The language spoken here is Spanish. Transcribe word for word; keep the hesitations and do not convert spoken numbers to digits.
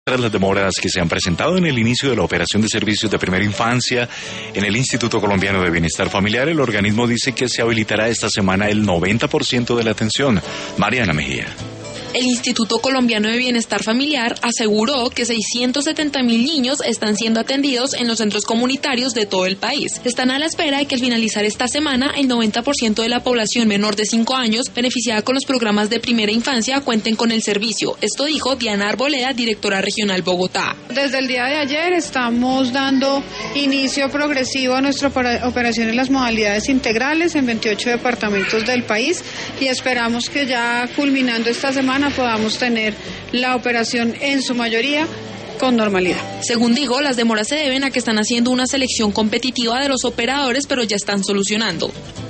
Tras las demoras que se han presentado en el inicio de la operación de servicios de primera infancia en el Instituto Colombiano de Bienestar Familiar, el organismo dice que se habilitará esta semana el noventa por ciento de la atención. Mariana Mejía. El Instituto Colombiano de Bienestar Familiar aseguró que seiscientos setenta mil niños están siendo atendidos en los centros comunitarios de todo el país. Están a la espera de que al finalizar esta semana el noventa por ciento de la población menor de cinco años beneficiada con los programas de primera infancia cuenten con el servicio. Esto dijo Diana Arboleda, directora regional Bogotá. Desde el día de ayer estamos dando inicio progresivo a nuestra operación en las modalidades integrales en veintiocho departamentos del país y esperamos que ya culminando esta semana podamos tener la operación en su mayoría con normalidad. Según dijo, las demoras se deben a que están haciendo una selección competitiva de los operadores, pero ya están solucionando.